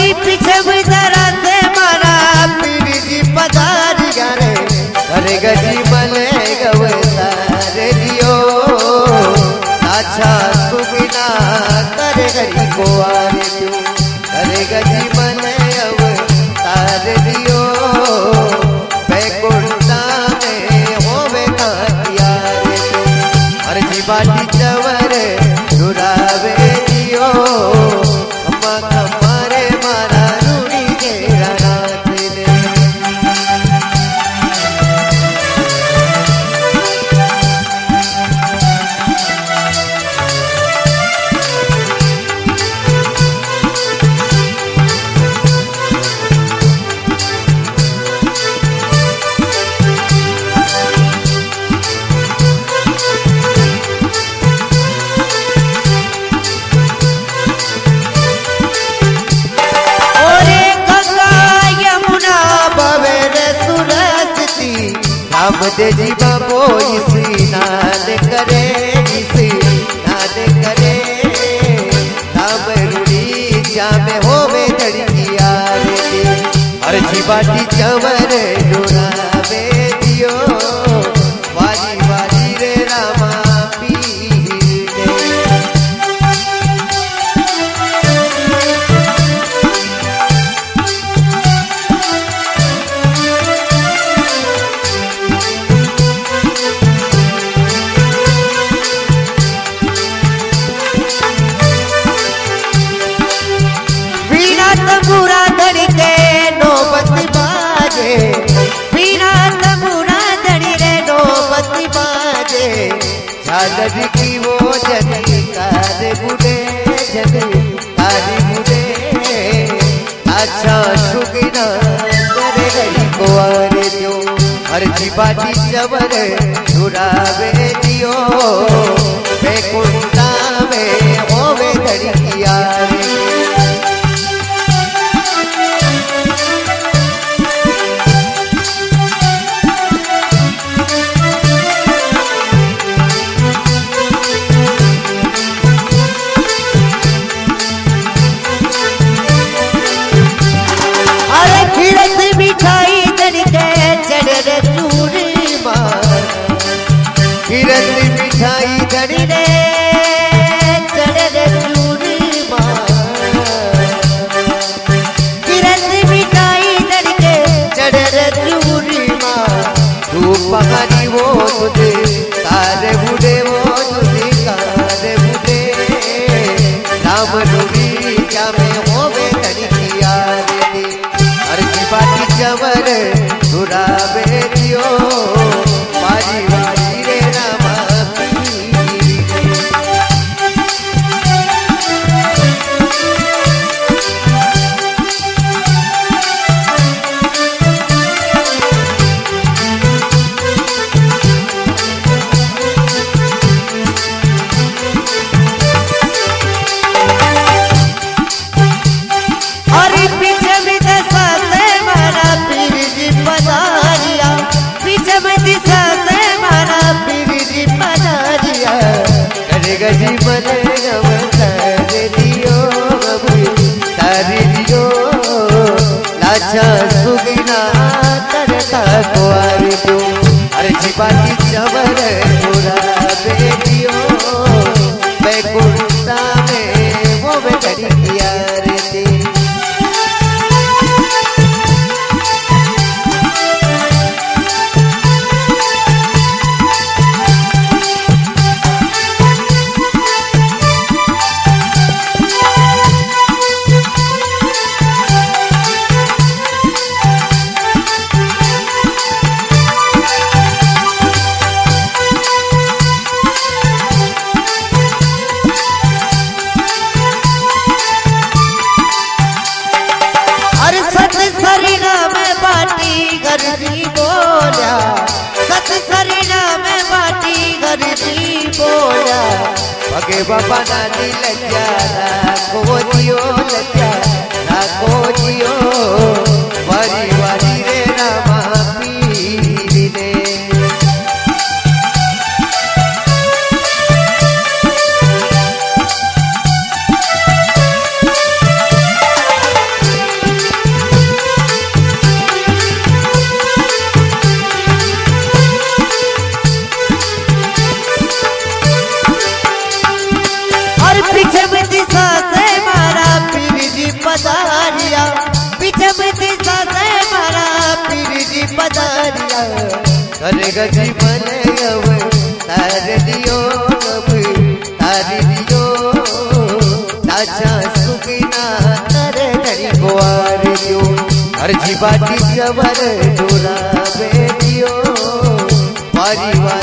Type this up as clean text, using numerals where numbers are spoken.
पीछे भी जरा से मारा पीर जी पधारिया रे करे गजी मले गवतारे दियो अच्छा सुबिना करे गरी को आरे क्यों करे गजी मले अवतारे दियो बैकुंठा में होवे काटिया रे क्यों हर जी बाटी चवर दुरावे दियो हमारे मारा रूड़ी के रात ने दे जी बाबो इसी नाद करे इसी नाद करे नाम रूड़ी जामे होवे धड़किया रे हर जी बाटी चवर डोरावे दियो वाली वाली रे रामा तंबूरा धड़ी के नौबती बाजे बिना तंबूरा धड़ी रे नौबती बाजे झालर की वो जनी कार बुढ़े जनी कार बुढ़े अच्छा सुगिना करे गई को आरे दियो हर जी बाटी चवर दुरावे दियो बैकुंठा में होवे धड़किया रे मिठाई धड़ी के चढ़े चूड़ी मार खीरत मिठाई धड़ी रे चढ़े चूड़ी मार खीरत मिठाई धड़ी के चढ़े चूड़ी मार तू पहाड़ी वो तुझे तारे बुढ़े वो तुझे कार बुढ़े राम रूड़ी क्या में होवे धड़किया रे हर की बाटी चवर दुरावे दियो वाली वाली रे रामा गजी मने अवतारे दियो तारे दियो लाचा सुगिना तरता को आरे दियो हर जी बाटी चवर दुरावे दियो बैकुंठा में वो धड़किया रे गरजी बोला सत सरीना में बाटी गरजी बोला भगे बाबा नानी लज्जा राखो जियो लज्जा राखो जियो वारी वारी रे रामा पीर ने स्वर्ग जीवन अब तार दियो अब तार दियो ताजा सुखना तारे घड़ी गुआर दियो हर जी बाटी जबर डोरावे दियो वारी वारी